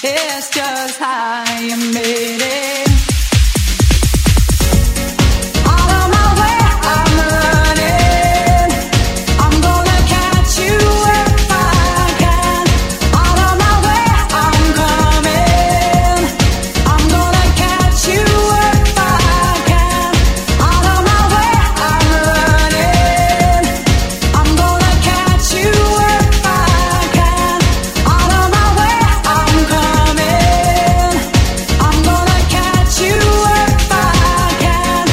It's just how you made it. Out of my way, I'm running. I'm gonna catch you if I can. Out of my way, I'm coming. I'm gonna catch you if I can. Out of my way, I'm running. I'm gonna catch you if I can. Out of my way, I'm coming. I'm gonna catch you if I can.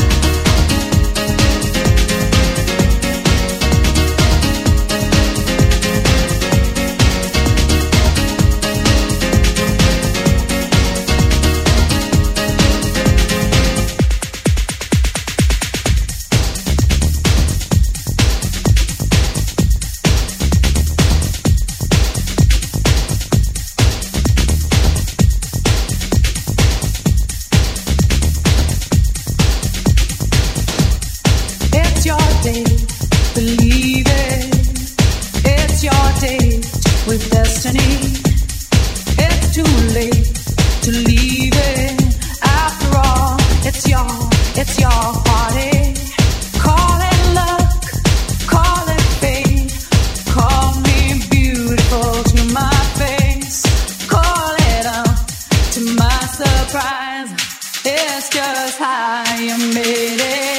It's your day, believe it. It's your day with destiny. It's too late to leave it. After all, it's your party. Call it luck, call it fate. Call me beautiful to my face. Call it up to my surprise. It's just how you made it.